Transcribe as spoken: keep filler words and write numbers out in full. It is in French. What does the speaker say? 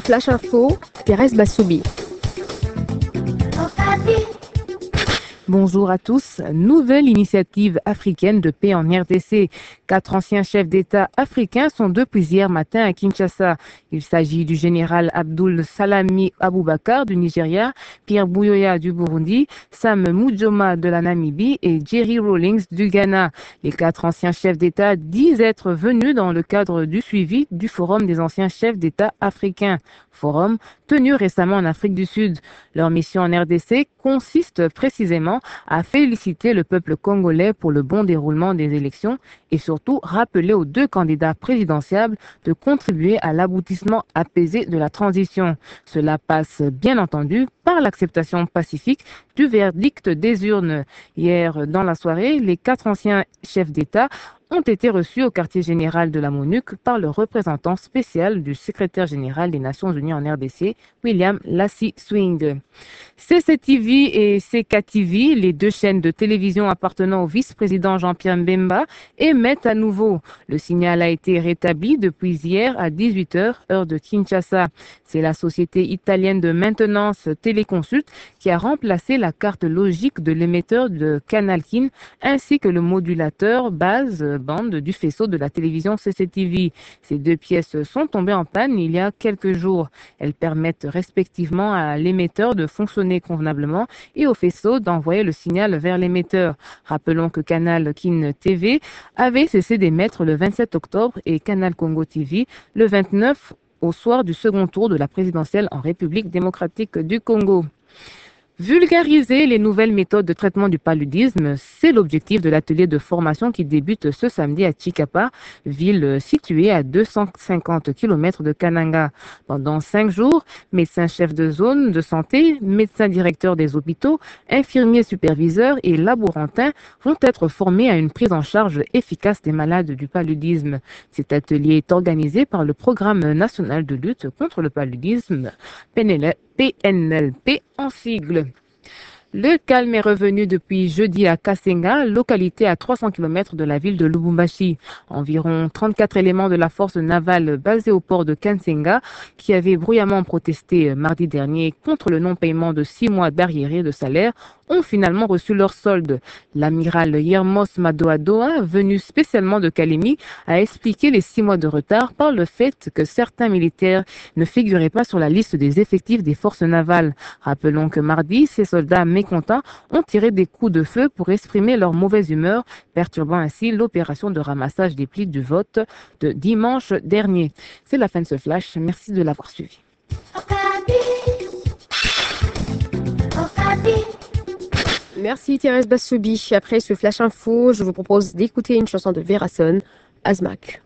Flash Info, Thérèse Bassoubi. Bonjour à tous. Nouvelle initiative africaine de paix en R D C. Quatre anciens chefs d'État africains sont depuis hier matin à Kinshasa. Il s'agit du général Abdul Salami Aboubakar du Nigeria, Pierre Buyoya du Burundi, Sam Nujoma de la Namibie et Jerry Rawlings du Ghana. Les quatre anciens chefs d'État disent être venus dans le cadre du suivi du Forum des anciens chefs d'État africains. Forum tenu récemment en Afrique du Sud. Leur mission en R D C consiste précisément à féliciter le peuple congolais pour le bon déroulement des élections et surtout rappeler aux deux candidats présidentiables de contribuer à l'aboutissement apaisé de la transition. Cela passe bien entendu par l'acceptation pacifique du verdict des urnes. Hier, dans la soirée, les quatre anciens chefs d'État ont été reçus au quartier général de la MONUC par le représentant spécial du secrétaire général des Nations Unies en R D C, William Lassie Swing. C C T V et C K T V, les deux chaînes de télévision appartenant au vice-président Jean-Pierre Mbemba, émettent à nouveau. Le signal a été rétabli depuis hier à dix-huit heures, heure de Kinshasa. C'est la société italienne de maintenance Téléconsult qui a remplacé la carte logique de l'émetteur de Canal Kin ainsi que le modulateur base bande du faisceau de la télévision C C T V. Ces deux pièces sont tombées en panne il y a quelques jours. Elles permettent respectivement à l'émetteur de fonctionner convenablement et au faisceau d'envoyer le signal vers l'émetteur. Rappelons que Canal Kin T V avait cessé d'émettre le vingt-sept octobre et Canal Congo T V le vingt-neuf au soir du second tour de la présidentielle en République démocratique du Congo. Vulgariser les nouvelles méthodes de traitement du paludisme, c'est l'objectif de l'atelier de formation qui débute ce samedi à Chikapa, ville située à deux cent cinquante kilomètres de Kananga. Pendant cinq jours, médecins chefs de zone de santé, médecins directeurs des hôpitaux, infirmiers superviseurs et laborantins vont être formés à une prise en charge efficace des malades du paludisme. Cet atelier est organisé par le Programme national de lutte contre le paludisme, P N L P en sigle. Le calme est revenu depuis jeudi à Kasenga, localité à trois cents kilomètres de la ville de Lubumbashi. Environ trente-quatre éléments de la force navale basée au port de Kasenga, qui avaient bruyamment protesté mardi dernier contre le non-paiement de six mois d'arriérés de salaire, ont finalement reçu leur solde. L'amiral Yermos Madoadoa, venu spécialement de Kalemi, a expliqué les six mois de retard par le fait que certains militaires ne figuraient pas sur la liste des effectifs des forces navales. Rappelons que mardi, ces soldats mécontents ont tiré des coups de feu pour exprimer leur mauvaise humeur, perturbant ainsi l'opération de ramassage des plis du vote de dimanche dernier. C'est la fin de ce flash. Merci de l'avoir suivi. Merci Thérèse Bassoubi. Après ce Flash Info, je vous propose d'écouter une chanson de Vera Son, Azmak.